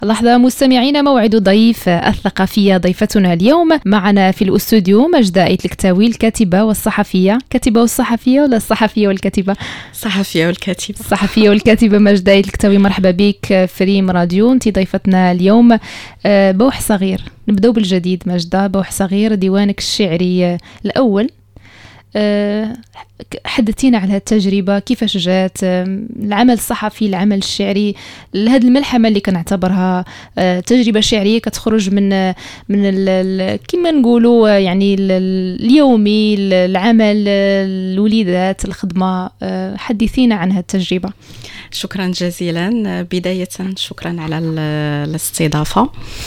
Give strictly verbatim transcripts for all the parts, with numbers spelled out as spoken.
لحظة مستمعين، موعد ضيف الثقافية. ضيفتنا اليوم معنا في الأستوديو مجدة إيتلكتاوي، الكاتبة والصحفية. كاتبة والصحفية ولا الصحفية والكاتبة؟ الصحفية والكاتبة. الصحفية والكاتبة مجدة إيتلكتاوي، مرحبا بك في ريم راديو. أنت ضيفتنا اليوم. بوح صغير، نبدأ بالجديد. مجدة، بوح صغير، ديوانك الشعري الأول. حدثينا على التجربة، كيفاش جات العمل الصحفي، العمل الشعري، لهذه الملحمة اللي كنعتبرها تجربة شعرية كتخرج من من كما نقولوا يعني اليومي، العمل، الوليدات، الخدمة. حدثينا عن هذه التجربة. شكرا جزيلا. بداية شكرا على الاستضافة،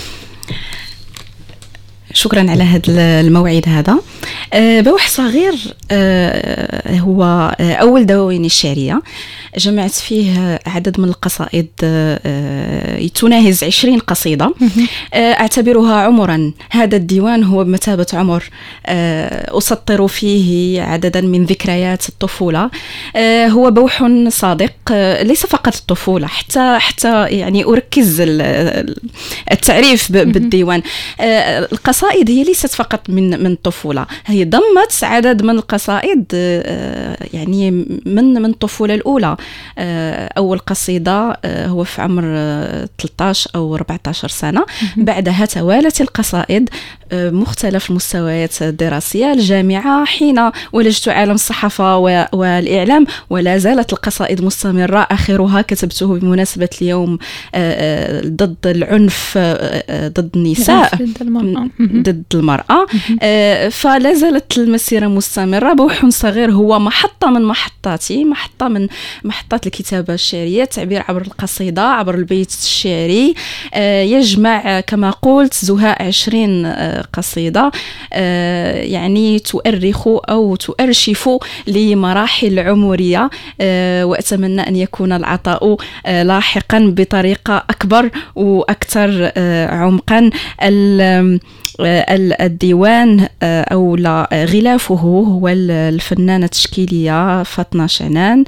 شكرا على هذا الموعد هذا. بوح صغير هو أول دواويني الشعرية، جمعت فيه عدد من القصائد تناهز عشرين قصيدة، أعتبرها عمرا. هذا الديوان هو بمثابة عمر، أسطر فيه عددا من ذكريات الطفولة. هو بوح صادق، ليس فقط الطفولة، حتى حتى يعني أركز التعريف بالديوان. القصائد هي ليست فقط من من الطفولة، هي ضمت عدد من القصائد يعني من من الطفولة الأولى. أول قصيدة هو في عمر ثلاثة عشر أو أربعة عشر سنة. بعدها توالت القصائد مختلف المستويات الدراسية. الجامعة حين ولجت عالم الصحافة والإعلام، ولا زالت القصائد مستمرة. آخرها كتبته بمناسبة اليوم ضد العنف ضد النساء، ضد المرأة. فلا زالت المسيرة مستمرة. بوح صغير هو محطة من محطاتي، محطة من محطات الكتابة الشعرية، التعبير عبر القصيدة، عبر البيت الشعري. يجمع كما قلت زهاء عشرين قصيدة، يعني تؤرخ أو تؤرشف لمراحل عمرية، وأتمنى أن يكون العطاء لاحقا بطريقة أكبر وأكثر عمقا. الديوان أو لا غلافه هو الفنانة التشكيلية فاطمة شعنان.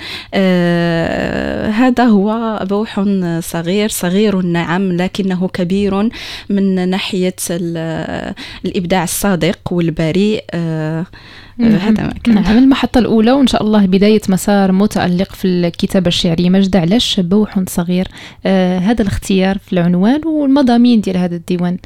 هذا هو بوح صغير، صغير نعم، لكنه كبير من ناحية الإبداع الصادق والبريء. هذا ما كان. نعم، المحطة الأولى، وإن شاء الله بداية مسار متألق في الكتابة الشعرية. مجد، علاش بوح صغير؟ آه هذا الاختيار في العنوان والمضامين ديال هذا الديوان.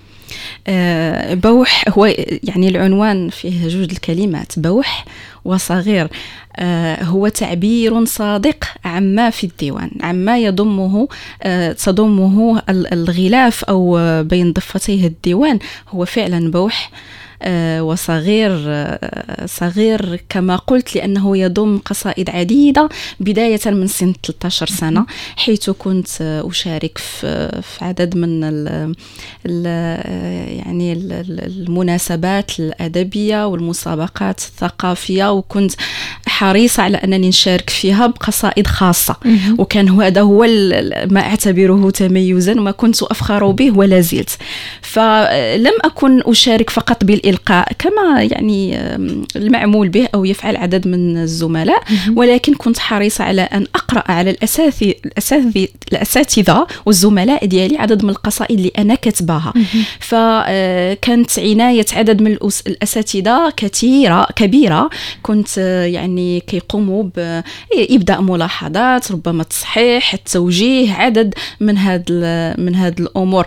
آه بوح هو يعني العنوان فيه جوج الكلمات، بوح وصغير. آه هو تعبير صادق عما في الديوان، عما يضمه آه تضمه الغلاف أو بين ضفتيه الديوان. هو فعلا بوح آه وصغير. آه صغير كما قلت لأنه يضم قصائد عديدة بداية من سن ثلاثة عشر سنة، حيث كنت آه أشارك في, في عدد من ال ال يعني ال المناسبات الأدبية والمسابقات الثقافية، وكنت حريصة على أنني نشارك فيها بقصائد خاصة. وكان هذا هو ما أعتبره تميزا وما كنت أفخر به ولا زلت. فلم أكن أشارك فقط بالإلقاء كما يعني المعمول به أو يفعل عدد من الزملاء، ولكن كنت حريصة على أن أقرأ على الأساتذة الأساتذة والزملاء ديالي عدد من القصائد اللي أنا كتباها. فكانت عناية عدد من الأساتذة كثيرة كبيرة. كنت يعني كيقوموا بإبداء ملاحظات، ربما تصحيح، التوجيه، عدد من هاد من هاد الأمور.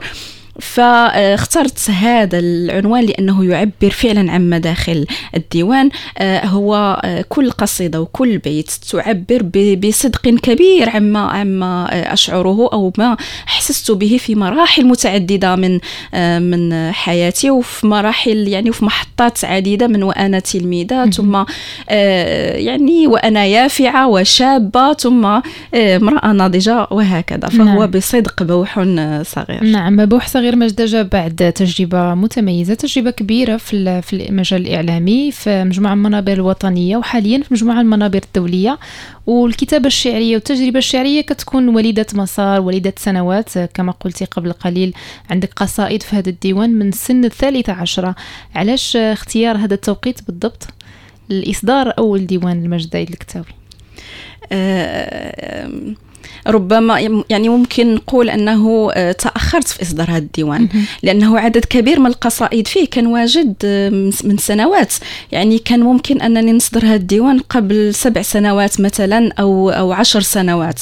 فاخترت هذا العنوان لأنه يعبر فعلا عن مداخل الديوان. هو كل قصيدة وكل بيت تعبر بصدق كبير عما عما أشعره أو ما حسست به في مراحل متعددة من من حياتي، وفي مراحل يعني وفي محطات عديدة من وأنا تلميذة، ثم يعني وأنا يافعة وشابة، ثم امرأة ناضجة، وهكذا. فهو نعم. بصدق بوح صغير. نعم، بوح صغير مجدة جاء بعد تجربة متميزة، تجربة كبيرة في في المجال الإعلامي في مجموعة المنابر الوطنية، وحاليا في مجموعة المنابر الدولية. والكتابة الشعرية والتجربة الشعرية كتكون وليدة مسار، وليدة سنوات. كما قلتي قبل قليل عندك قصائد في هذا الديوان من سن الثالثة عشرة. علاش اختيار هذا التوقيت بالضبط لإصدار أول ديوان المجدة إيتلكتاوي؟ أه ربما يعني ممكن نقول أنه تأخرت في إصدار هذا الديوان، لأنه عدد كبير من القصائد فيه كان واجد من سنوات. يعني كان ممكن أنني نصدر هذا الديوان قبل سبع سنوات مثلا أو أو عشر سنوات.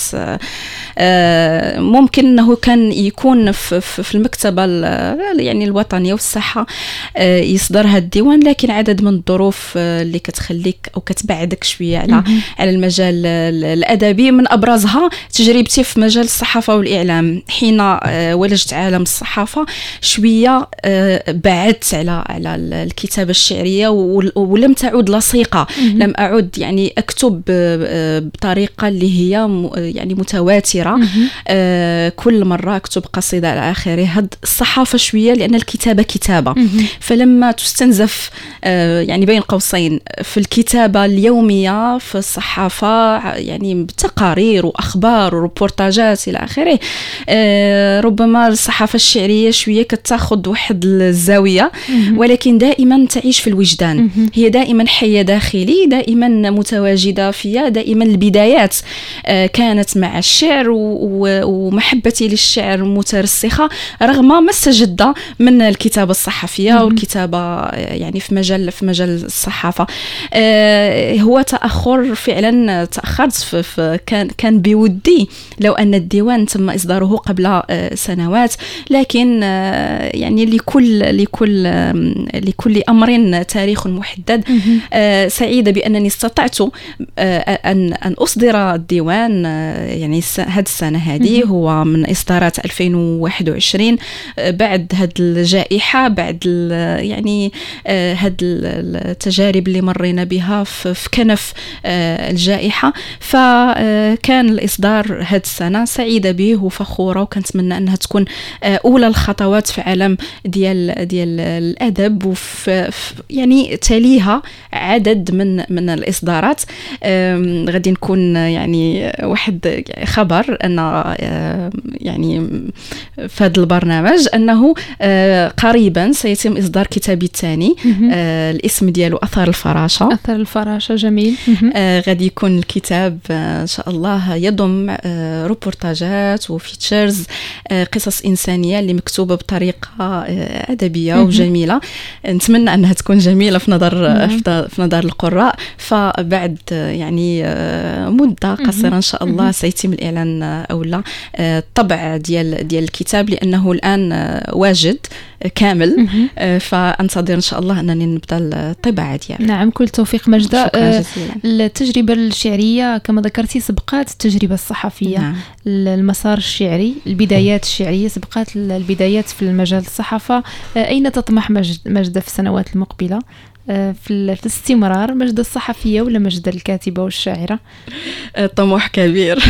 ممكن أنه كان يكون في, في المكتبة يعني الوطنية والصحة يصدر هذا الديوان، لكن عدد من الظروف اللي كتخليك أو كتبعدك شوية على على المجال الأدبي. من أبرزها تجربتي في مجال الصحافة والإعلام. حين ولجت عالم الصحافة شوية بعدت على على الكتابة الشعرية ولم تعد لصيقة. لم أعد يعني أكتب بطريقة اللي هي يعني متواترة، كل مرة أكتب قصيدة على آخره. هاد الصحافة شوية لأن الكتابة كتابة، فلما تستنزف يعني بين قوسين في الكتابة اليومية في الصحافة يعني تقارير وأخبار وريبورتاجات إلى آخره، ربما الصحافة الشعرية شوية كتاخد واحد الزاوية، ولكن دائما تعيش في الوجدان. هي دائما حية داخلي، دائما متواجدة فيها. دائما البدايات كانت مع الشعر ومحبتي للشعر مترسخة رغم ما استجد من الكتابة الصحفية والكتابة يعني في مجال في مجال الصحافة. هو تأخر فعلا، تأخرت في, في كان كان بودي لو أن الديوان تم إصداره قبل سنوات، لكن يعني لكل لكل لكل أمر تاريخ محدد. سعيدة بأنني استطعت أن أن أصدر الديوان يعني هذه السنة هذه. هو من إصدارات ألفين وواحد وعشرين بعد هذه الجائحة، بعد يعني هذه التجارب اللي مرينا بها في كنف الجائحة. فكان الإصدار هذه السنة، سعيدة به وفخورة، وكنتمنى أنها تكون أولى الخطوات في عالم ديال ديال الأدب، وفي يعني تليها عدد من من الإصدارات. غادي نكون يعني واحد خبر أن يعني في هذا البرنامج أنه قريبا سيتم إصدار كتابي الثاني، الاسم دياله أثر الفراشة. أثر الفراشة جميل. غادي يكون الكتاب إن شاء الله يضم ريبورتاجات وفيتشرز، قصص إنسانية اللي مكتوبة بطريقة أدبية وجميلة. نتمنى أنها تكون جميلة في نظر في نظر القراء. فبعد يعني مدة قصيرة إن شاء الله سيتم الإعلان أو لا الطبع ديال ديال الكتاب، لأنه الآن واجد كامل. فأنتظر إن شاء الله أنني نبدأ الطباعة ديالها. نعم، كل توفيق مجدة. التجربة الشعرية كما ذكرتي سبقات التجربة الصحفية. نعم. المسار الشعري، البدايات الشعرية سبقات البدايات في المجال الصحافة. أين تطمح مجدة في السنوات المقبلة في الاستمرار، مجدة الصحفية ولا مجدة الكاتبة والشاعرة؟ طموح كبير.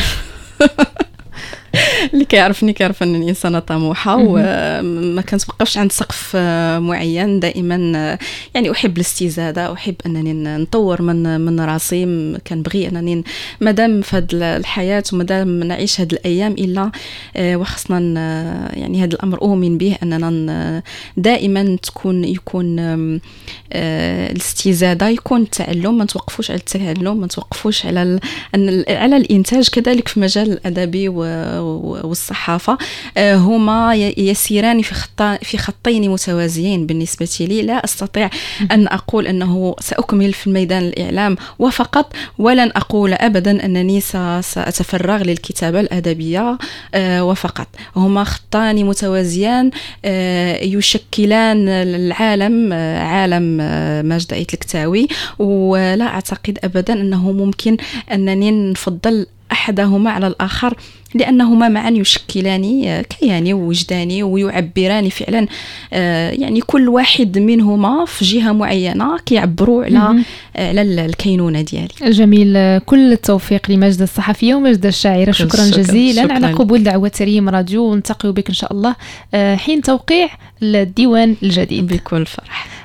اللي كيعرفني كيعرف انني انسانه طموحه وما كنتوقفش عند سقف معين. دائما يعني احب الاستزاده، احب انني نطور من من راسي. كنبغي انني مادام في هذه الحياه ومادام نعيش هذه الايام الا وخصنا يعني هذا الامر اؤمن به اننا دائما تكون يكون الاستزاده، يكون التعلم. ما نتوقفوش على التعلم، ما نتوقفوش على على الانتاج. كذلك في مجال الادبي والصحافة هما يسيران في خط في خطين متوازيين بالنسبة لي. لا أستطيع أن أقول أنه سأكمل في الميدان الإعلام وفقط، ولن أقول أبدا أنني سأتفرغ للكتابة الأدبية وفقط. هما خطان متوازيان يشكلان العالم، عالم ماجدة الكتاوي. ولا أعتقد أبدا أنه ممكن أنني نفضل أحدهما على الآخر، لأنهما معا يشكلان كياني ووجداني ويعبران فعلا. يعني كل واحد منهما في جهة معينة كيعبروا على على الكينونة ديالي. جميل. كل التوفيق لمجدة الصحفية ومجدة الشاعرة. شكرا جزيلا شكرا. على قبول دعوة ريم راديو، ونلتقي بك إن شاء الله حين توقيع الديوان الجديد. بكل فرح.